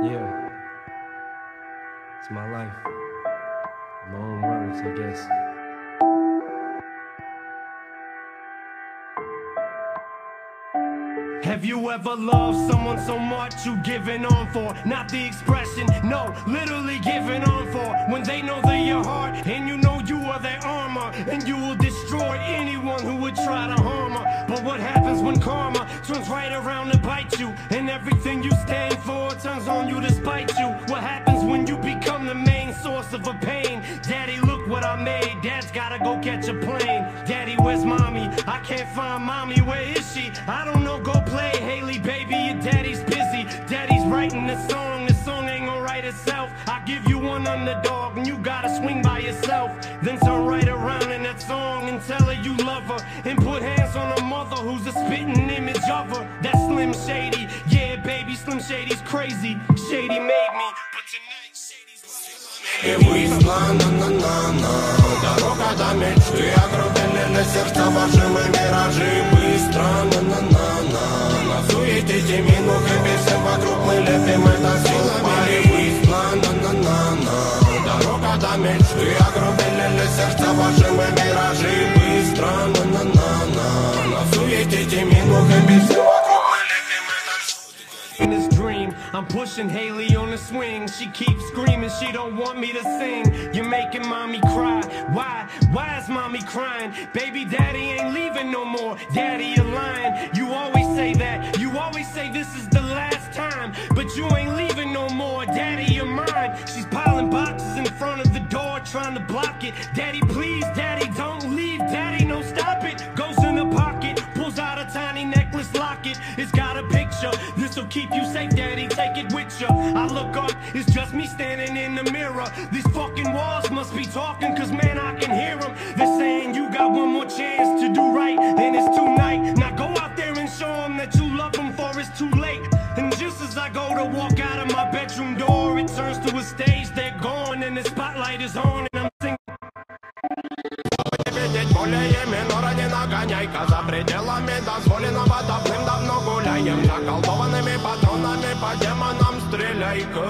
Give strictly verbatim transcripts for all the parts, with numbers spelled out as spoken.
Yeah, it's my life. My own words, I guess. Have you ever loved someone so much you giving on for? Not the expression, no, literally giving on for. When they know they're your heart and you know you are their armor, and you will destroy anyone who would try to harm her. But what happens when karma turns right around to bite you, and everything you stand for turns on you to spite you? What happens when you become the main source of a pain? Daddy, look what I made. Dad's gotta go catch a plane. Daddy, where's mommy? I can't find mommy, where is she? I don't know, go play. Haley, baby, your daddy's busy. Daddy's writing the song, the song ain't gonna write itself. I give you one underdog and you gotta swing by yourself. Then turn right around in that song and tell her you love her, and put hands on her mother who's a spitting image of her. That's Slim Shady, yeah baby, Slim Shady's crazy. Shady made me, but tonight Shady's И выясна, на-на-на-на. Дорога до мечты, окруженные сердца ваши мы миражи. Быстро, на-на-на-на. На суете минут, и всем вокруг мы лепим это силами. И выясна, на-на-на-на. Дорога до мечты, окруженные сердца ваши мы миражи. Быстро, на-на-на-на. На суете минут, и всем вокруг мы лепим это силами. In this dream, I'm pushing Haley on the swing. She keeps screaming, she don't want me to sing. You're making mommy cry. Why? Why is mommy crying? Baby daddy ain't leaving no more. Daddy, you're lying. You always say that. You always say this is the last time, but you ain't leaving no more. Daddy, you're mine. She's piling boxes in front of the door, trying to block it. Daddy, please, daddy, don't leave. Daddy, no, stop it. Goes in the pocket, pulls out a tiny necklace locket. It's got a picture. This'll keep you safe, daddy, take it with you. I look up, it's just me standing in the mirror. These fucking walls must be talking, cause man, I can hear them. They're saying you got one more chance to do right, and it's tonight. Now go out there and show them that you love them, for it's too late. And just as I go to walk out of my bedroom door, it turns to a stage, they're gone, and the spotlight is on, and I'm singing. Более минора не нагоняй-ка, за пределами дозволенного давным-давно гуляем. Заколдованными патронами по демонам стреляй-ка.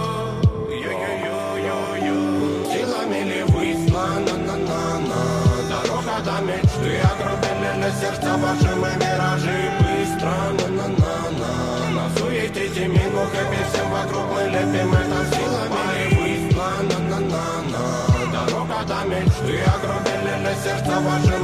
Силами ли выясна, на-на-на-на. Дорога до мечты, окруженные сердца ваши мы миражи. Быстро, на-на-на-на. На суете минут, и всем вокруг мы лепим это силами ли выясна, на-на-на-на. Дорога до мечты, окруженные сердца ваши